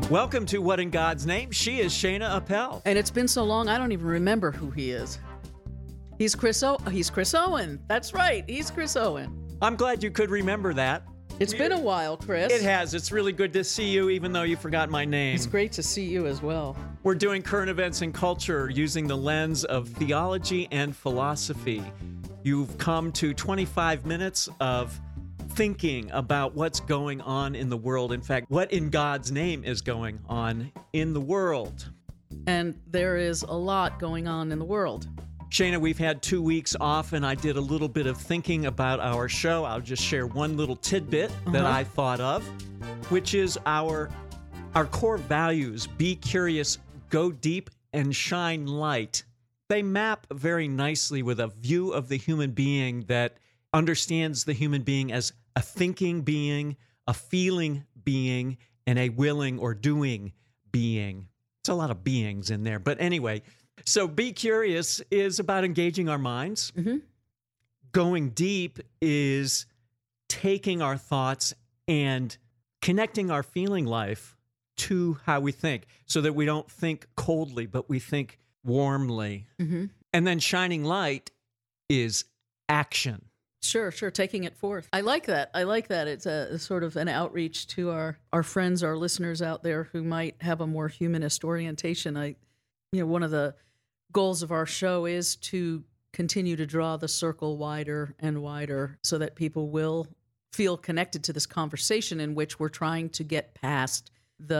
Welcome to What in God's Name? She is Shayna Appel. And it's been so long, I don't even remember who he is. He's Chris Owen. That's right. He's Chris Owen. I'm glad you could remember that. It's been a while, Chris. It has. It's really good to see you, even though you forgot my name. It's great to see you as well. We're doing current events and culture using the lens of theology and philosophy. You've come to 25 minutes of thinking about what's going on in the world. In fact, what in God's name is going on in the world. And there is a lot going on in the world. Shayna, we've had 2 weeks off, and I did a little bit of thinking about our show. I'll just share one little tidbit that I thought of, which is our core values: be curious, go deep, and shine light. They map very nicely with a view of the human being that understands the human being as a thinking being, a feeling being, and a willing or doing being. It's a lot of beings in there. But anyway, so be curious is about engaging our minds. Mm-hmm. Going deep is taking our thoughts and connecting our feeling life to how we think, so that we don't think coldly, but we think warmly. Mm-hmm. And then shining light is action. Sure. Taking it forth. I like that. It's a sort of an outreach to our friends, our listeners out there who might have a more humanist orientation. One of the goals of our show is to continue to draw the circle wider and wider so that people will feel connected to this conversation in which we're trying to get past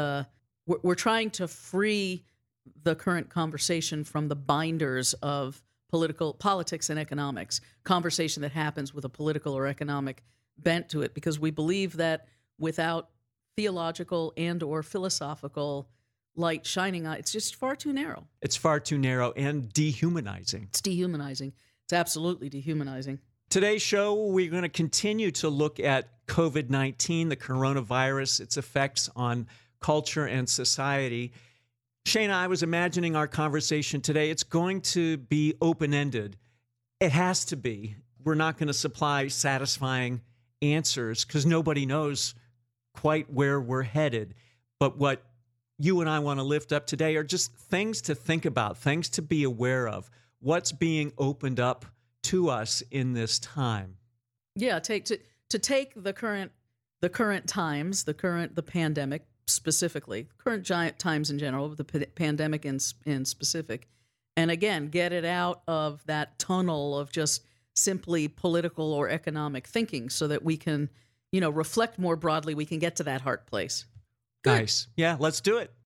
we're trying to free the current conversation from the binders of politics and economics, conversation that happens with a political or economic bent to it, because we believe that without theological and or philosophical light shining on, it's just far too narrow. It's far too narrow and dehumanizing. It's dehumanizing. It's absolutely dehumanizing. Today's show, we're going to continue to look at COVID-19, the coronavirus, its effects on culture and society. Shayna, I was imagining our conversation today. It's going to be open-ended. It has to be. We're not going to supply satisfying answers because nobody knows quite where we're headed. But what you and I want to lift up today are just things to think about, things to be aware of, what's being opened up to us in this time. Yeah, take the current times, the pandemic specifically, current giant times in general, the pandemic in specific, and again, get it out of that tunnel of just simply political or economic thinking so that we can, reflect more broadly. We can get to that heart place. Good. Nice. Yeah, let's do it.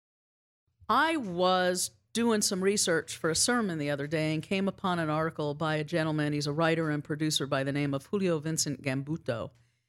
I was doing some research for a sermon the other day and came upon an article by a gentleman. He's a writer and producer by the name of Julio Vincent Gambuto.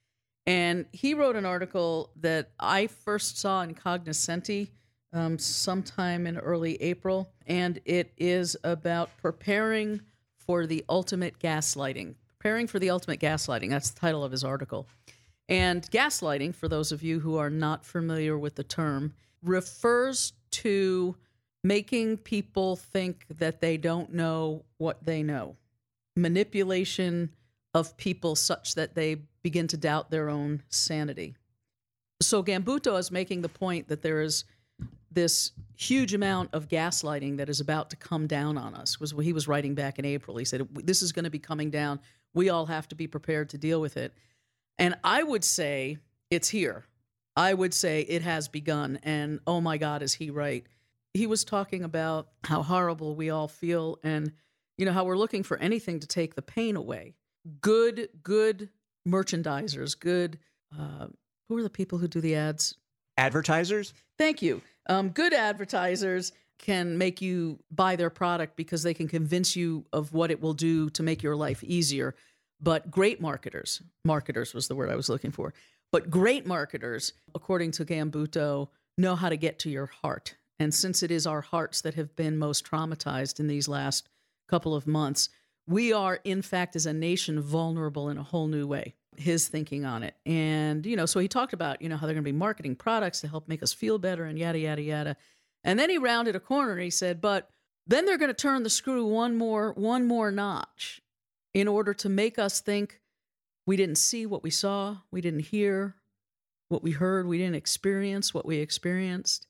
And he wrote an article that I first saw in Cognoscenti sometime in early April, and it is about preparing for the ultimate gaslighting. Preparing for the ultimate gaslighting, that's the title of his article. And gaslighting, for those of you who are not familiar with the term, refers to making people think that they don't know what they know. Manipulation of people such that they begin to doubt their own sanity. So Gambuto is making the point that there is this huge amount of gaslighting that is about to come down on us. Was what he was writing back in April. He said, this is going to be coming down. We all have to be prepared to deal with it. And I would say it's here. I would say it has begun. And oh my God, is he right? He was talking about how horrible we all feel and, how we're looking for anything to take the pain away. Good merchandisers, who are the people who do the ads? Advertisers? Thank you. Good advertisers can make you buy their product because they can convince you of what it will do to make your life easier. But great marketers was the word I was looking for, but great marketers, according to Gambuto, know how to get to your heart. And since it is our hearts that have been most traumatized in these last couple of months, we are, in fact, as a nation, vulnerable in a whole new way. His thinking on it. And, so he talked about, how they're going to be marketing products to help make us feel better and yada, yada, yada. And then he rounded a corner and he said, but then they're going to turn the screw one more notch in order to make us think we didn't see what we saw, we didn't hear what we heard, we didn't experience what we experienced.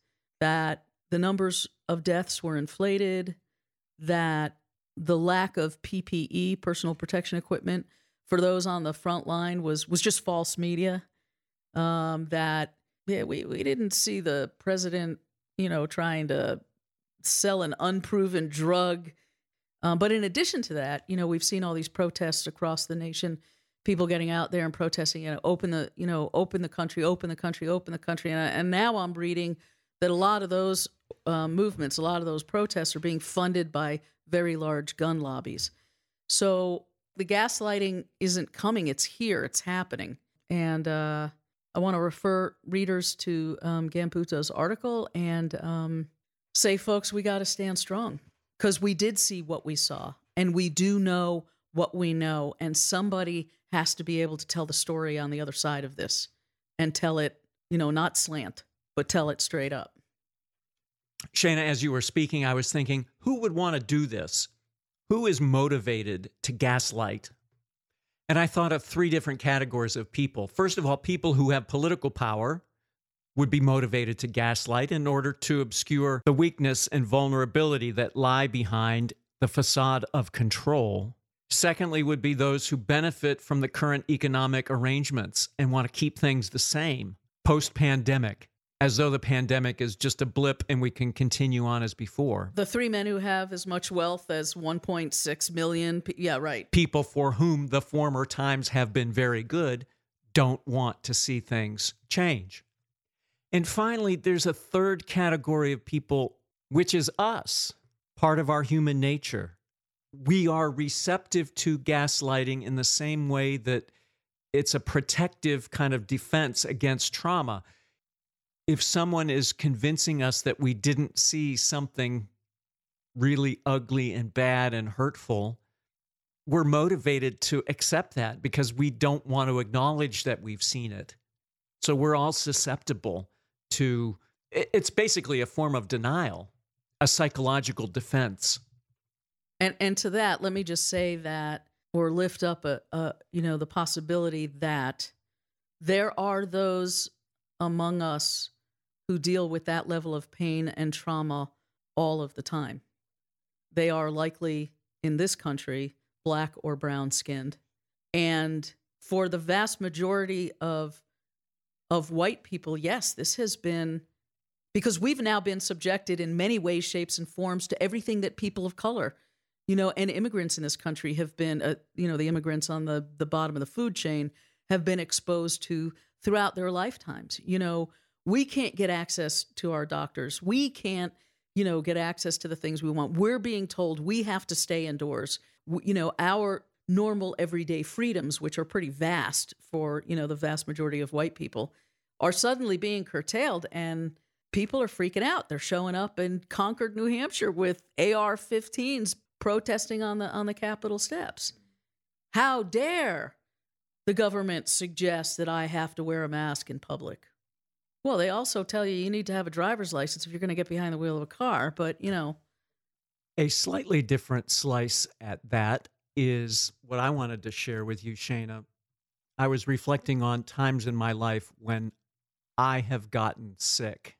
that the numbers of deaths were inflated, that the lack of PPE, personal protection equipment, for those on the front line was just false media. That we didn't see the president, trying to sell an unproven drug. But in addition to that, we've seen all these protests across the nation, people getting out there and protesting, open the country, open the country, open the country. And now I'm reading that a lot of those movements, a lot of those protests are being funded by very large gun lobbies. So the gaslighting isn't coming. It's here. It's happening. And I want to refer readers to Gambuto's article and say, folks, we got to stand strong because we did see what we saw and we do know what we know. And somebody has to be able to tell the story on the other side of this and tell it, not slant, but tell it straight up. Shana, as you were speaking, I was thinking, who would want to do this? Who is motivated to gaslight? And I thought of three different categories of people. First of all, people who have political power would be motivated to gaslight in order to obscure the weakness and vulnerability that lie behind the facade of control. Secondly, would be those who benefit from the current economic arrangements and want to keep things the same post-pandemic, as though the pandemic is just a blip and we can continue on as before. The three men who have as much wealth as 1.6 million. Yeah, right. People for whom the former times have been very good don't want to see things change. And finally, there's a third category of people, which is us, part of our human nature. We are receptive to gaslighting in the same way that it's a protective kind of defense against trauma. If someone is convincing us that we didn't see something really ugly and bad and hurtful, we're motivated to accept that because we don't want to acknowledge that we've seen it. So we're all susceptible to, it's basically a form of denial, a psychological defense. And to that, let me just say that, or lift up the possibility that there are those among us who deal with that level of pain and trauma all of the time. They are likely, in this country, black or brown skinned. And for the vast majority of white people, yes, this has been, because we've now been subjected in many ways, shapes, and forms to everything that people of color, and immigrants in this country have been, the immigrants on the bottom of the food chain have been exposed to throughout their lifetimes. We can't get access to our doctors. We can't, get access to the things we want. We're being told we have to stay indoors. Our normal everyday freedoms, which are pretty vast for, the vast majority of white people, are suddenly being curtailed, and people are freaking out. They're showing up in Concord, New Hampshire with AR-15s protesting on the Capitol steps. How dare the government suggest that I have to wear a mask in public? Well, they also tell you need to have a driver's license if you're going to get behind the wheel of a car, but, A slightly different slice at that is what I wanted to share with you, Shana. I was reflecting on times in my life when I have gotten sick.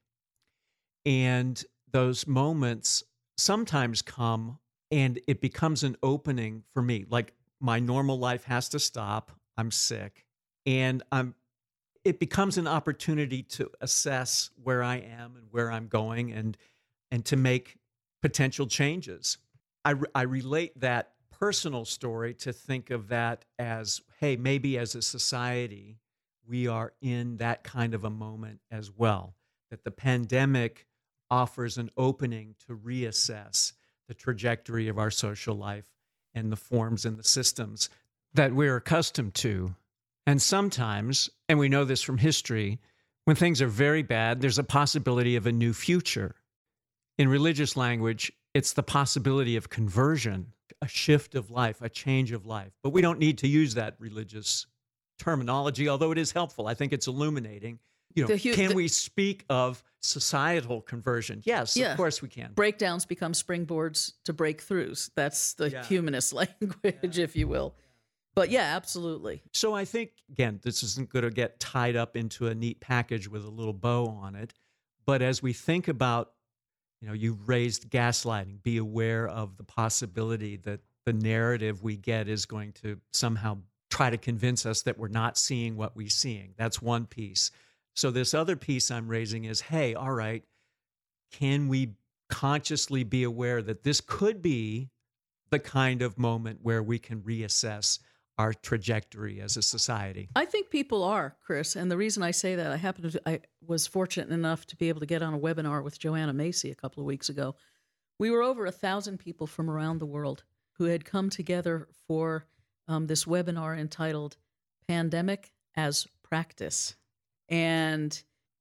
And those moments sometimes come and it becomes an opening for me. Like my normal life has to stop. I'm sick. And it becomes an opportunity to assess where I am and where I'm going and to make potential changes. I relate that personal story to think of that as, hey, maybe as a society, we are in that kind of a moment as well, that the pandemic offers an opening to reassess the trajectory of our social life and the forms and the systems that we're accustomed to. And sometimes, and we know this from history, when things are very bad, there's a possibility of a new future. In religious language, it's the possibility of conversion, a shift of life, a change of life. But we don't need to use that religious terminology, although it is helpful. I think it's illuminating. Can we speak of societal conversion? Yes, yeah. Of course we can. Breakdowns become springboards to breakthroughs. That's the humanist language, if you will. But yeah, absolutely. So I think, again, this isn't going to get tied up into a neat package with a little bow on it, But as we think about, you raised gaslighting, be aware of the possibility that the narrative we get is going to somehow try to convince us that we're not seeing what we're seeing. That's one piece. So this other piece I'm raising is, hey, all right, can we consciously be aware that this could be the kind of moment where we can reassess our trajectory as a society? I think people are, Chris. And the reason I say that, I was fortunate enough to be able to get on a webinar with Joanna Macy a couple of weeks ago. We were over 1,000 people from around the world who had come together for this webinar entitled Pandemic as Practice. And,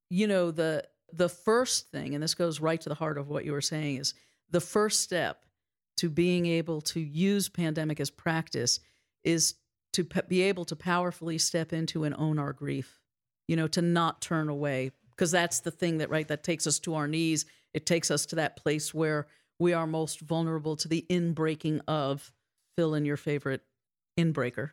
the first thing, and this goes right to the heart of what you were saying, is the first step to being able to use pandemic as practice is to be able to powerfully step into and own our grief, to not turn away, because that's the thing that takes us to our knees. It takes us to that place where we are most vulnerable to the inbreaking of, fill in your favorite inbreaker,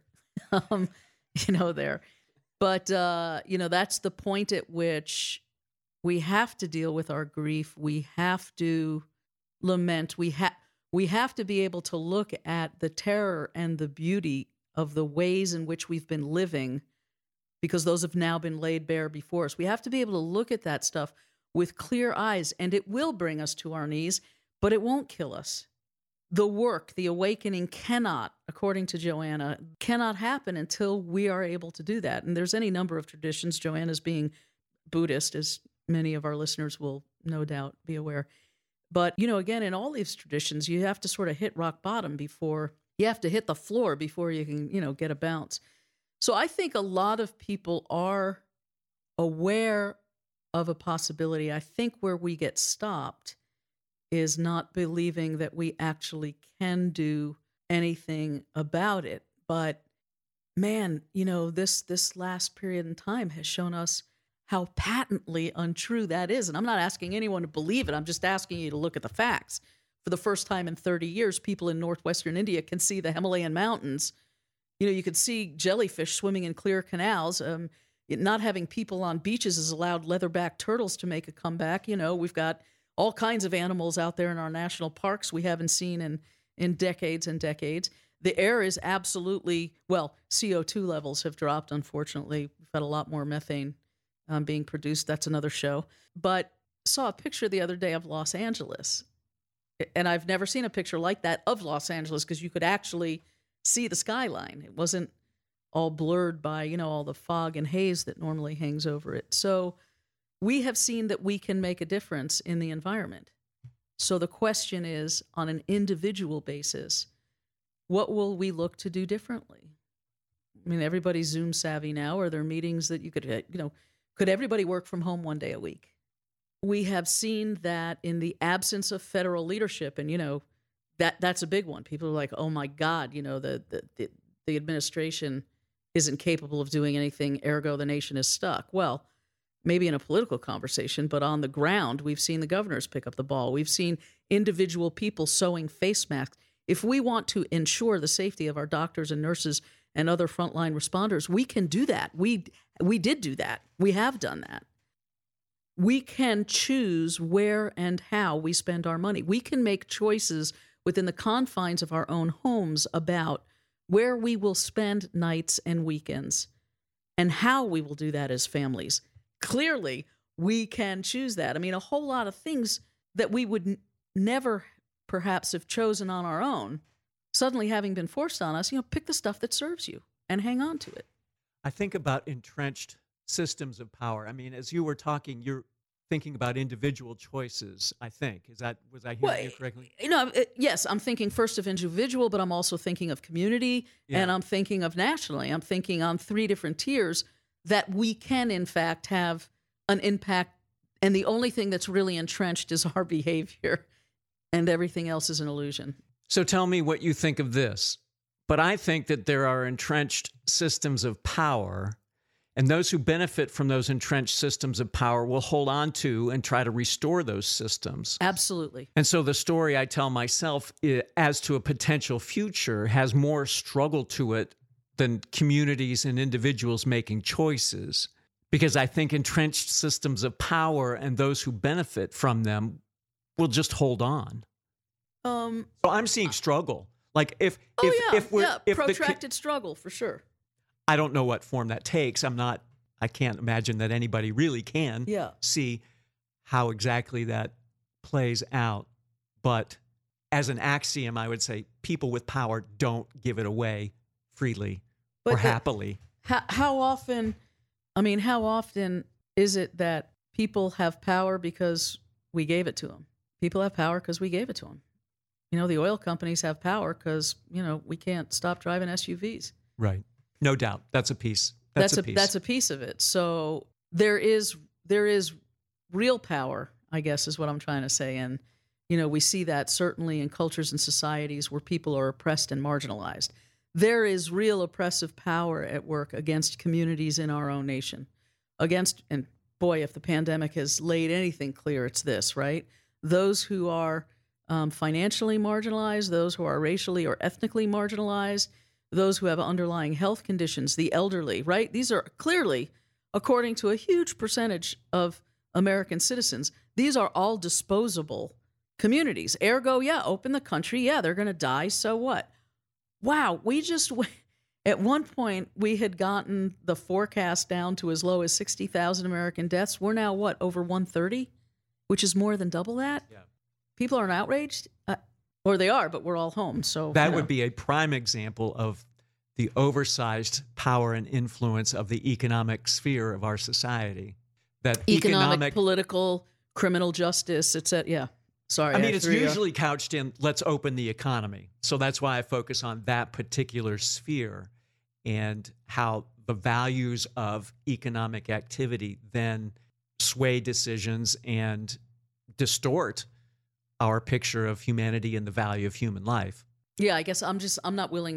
there. But, that's the point at which we have to deal with our grief. We have to lament. We have to be able to look at the terror and the beauty of the ways in which we've been living, because those have now been laid bare before us. We have to be able to look at that stuff with clear eyes, and it will bring us to our knees, but it won't kill us. The work, the awakening cannot, according to Joanna, cannot happen until we are able to do that. And there's any number of traditions, Joanna's being Buddhist, as many of our listeners will no doubt be aware. But, again, in all these traditions, you have to sort of hit rock bottom before you have to hit the floor before you can, get a bounce. So I think a lot of people are aware of a possibility. I think where we get stopped is not believing that we actually can do anything about it. But man, this last period in time has shown us how patently untrue that is. And I'm not asking anyone to believe it. I'm just asking you to look at the facts. For the first time in 30 years, people in northwestern India can see the Himalayan mountains. You could see jellyfish swimming in clear canals. Not having people on beaches has allowed leatherback turtles to make a comeback. We've got all kinds of animals out there in our national parks we haven't seen in decades and decades. The air is absolutely, CO2 levels have dropped, unfortunately. We've had a lot more methane being produced. That's another show. But saw a picture the other day of Los Angeles. And I've never seen a picture like that of Los Angeles, because you could actually see the skyline. It wasn't all blurred by, all the fog and haze that normally hangs over it. So we have seen that we can make a difference in the environment. So the question is, on an individual basis, what will we look to do differently? I mean, everybody's Zoom savvy now. Are there meetings that you could, could everybody work from home one day a week? We have seen that in the absence of federal leadership, and, that's a big one. People are like, oh my God, the administration isn't capable of doing anything, ergo the nation is stuck. Well, maybe in a political conversation, but on the ground, we've seen the governors pick up the ball. We've seen individual people sewing face masks. If we want to ensure the safety of our doctors and nurses and other frontline responders, we can do that. We did do that. We have done that. We can choose where and how we spend our money. We can make choices within the confines of our own homes about where we will spend nights and weekends and how we will do that as families. Clearly, we can choose that. I mean, a whole lot of things that we would never perhaps have chosen on our own, suddenly having been forced on us, pick the stuff that serves you and hang on to it. I think about entrenched systems of power. I mean, as you were talking, you're thinking about individual choices, I think. Was I hearing you correctly? Yes, I'm thinking first of individual, but I'm also thinking of community, and I'm thinking of nationally. I'm thinking on 3 different tiers that we can, in fact, have an impact, and the only thing that's really entrenched is our behavior, and everything else is an illusion. So tell me what you think of this. But I think that there are entrenched systems of power, and those who benefit from those entrenched systems of power will hold on to and try to restore those systems. Absolutely. And so the story I tell myself as to a potential future has more struggle to it than communities and individuals making choices. Because I think entrenched systems of power and those who benefit from them will just hold on. So I'm seeing struggle. Like if protracted struggle for sure. I don't know what form that takes. I can't imagine that anybody really can see how exactly that plays out. But as an axiom, I would say people with power don't give it away freely or happily. How often is it that people have power because we gave it to them? People have power because we gave it to them. The oil companies have power because, we can't stop driving SUVs. Right. No doubt. That's a piece. That's a piece of it. So there is real power, I guess, is what I'm trying to say. And, we see that certainly in cultures and societies where people are oppressed and marginalized. There is real oppressive power at work against communities in our own nation. And boy, if the pandemic has laid anything clear, it's this, right? Those who are financially marginalized, those who are racially or ethnically marginalized, those who have underlying health conditions, the elderly, right? These are clearly, according to a huge percentage of American citizens, these are all disposable communities. Ergo, open the country. They're going to die. So what? Wow, at one point, we had gotten the forecast down to as low as 60,000 American deaths. We're now, over 130, which is more than double that? Yeah. People aren't outraged? Or they are, but we're all home. So that would be a prime example of the oversized power and influence of the economic sphere of our society. That economic, political, criminal justice, etc. Yeah. Sorry. It's usually couched in let's open the economy. So that's why I focus on that particular sphere and how the values of economic activity then sway decisions and distort our picture of humanity and the value of human life. Yeah, I guess I'm not willing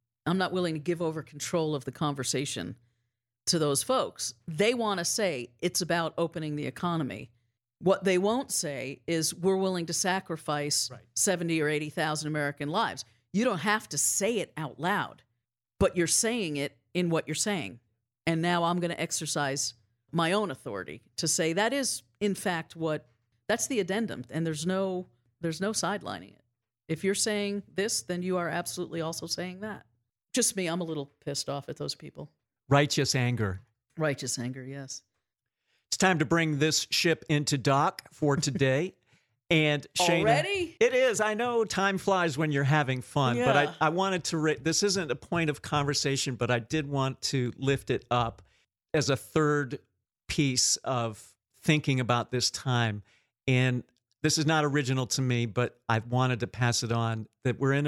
to give over control of the conversation to those folks. They want to say it's about opening the economy. What they won't say is we're willing to sacrifice 70 or 80,000 American lives. You don't have to say it out loud, but you're saying it in what you're saying. And now I'm going to exercise my own authority to say that is, in fact, that's the addendum, and there's no sidelining it. If you're saying this, then you are absolutely also saying that. Just me, I'm a little pissed off at those people. Righteous anger. Righteous anger, yes. It's time to bring this ship into dock for today. And Shana, already? It is. I know time flies when you're having fun, but I wanted to, this isn't a point of conversation, but I did want to lift it up as a third piece of thinking about this time. And this is not original to me, but I wanted to pass it on, that we're in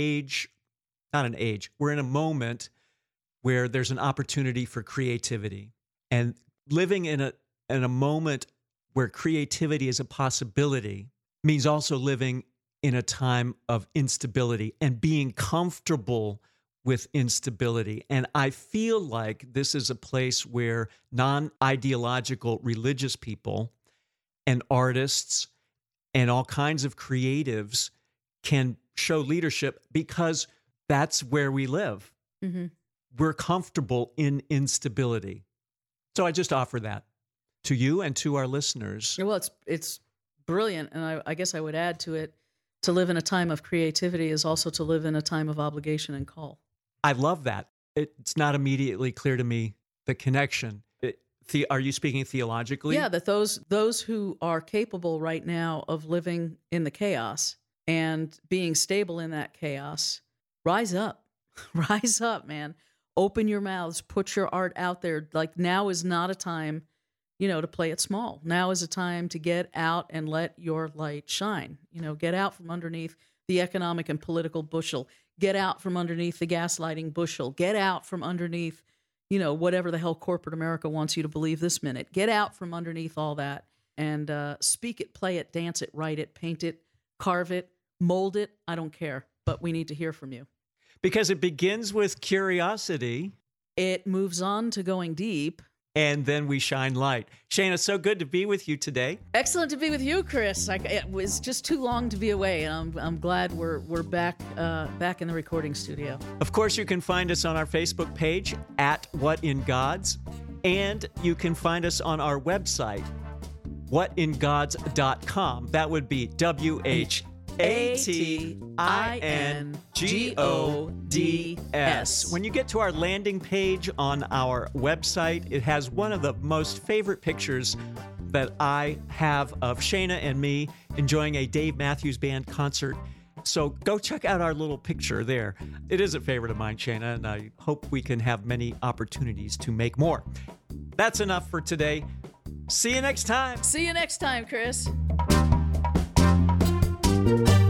we're in a moment where there's an opportunity for creativity. And living in a moment where creativity is a possibility means also living in a time of instability and being comfortable with instability. And I feel like this is a place where non-ideological religious people and artists and all kinds of creatives can show leadership because that's where we live. Mm-hmm. We're comfortable in instability. So I just offer that to you and to our listeners. Well, it's brilliant. And I guess I would add to it, to live in a time of creativity is also to live in a time of obligation and call. I love that. It's not immediately clear to me, the connection. Are you speaking theologically? Yeah, that those who are capable right now of living in the chaos and being stable in that chaos, rise up. Rise up, man. Open your mouths. Put your art out there. Like, now is not a time, to play it small. Now is a time to get out and let your light shine. Get out from underneath the economic and political bushel. Get out from underneath the gaslighting bushel. Get out from underneath, whatever the hell corporate America wants you to believe this minute. Get out from underneath all that and speak it, play it, dance it, write it, paint it, carve it, mold it. I don't care, but we need to hear from you. Because it begins with curiosity. It moves on to going deep. And then we shine light. Shana, so good to be with you today. Excellent to be with you, Chris. It was just too long to be away, and I'm glad we're back in the recording studio. Of course, you can find us on our Facebook page at What in Gods. And you can find us on our website, whatingods.com. That would be WHATINGODS. When you get to our landing page on our website, it has one of the most favorite pictures that I have of Shana and me enjoying a Dave Matthews Band concert. So go check out our little picture there. It is a favorite of mine, Shana, and I hope we can have many opportunities to make more. That's enough for today. See you next time. See you next time, Chris.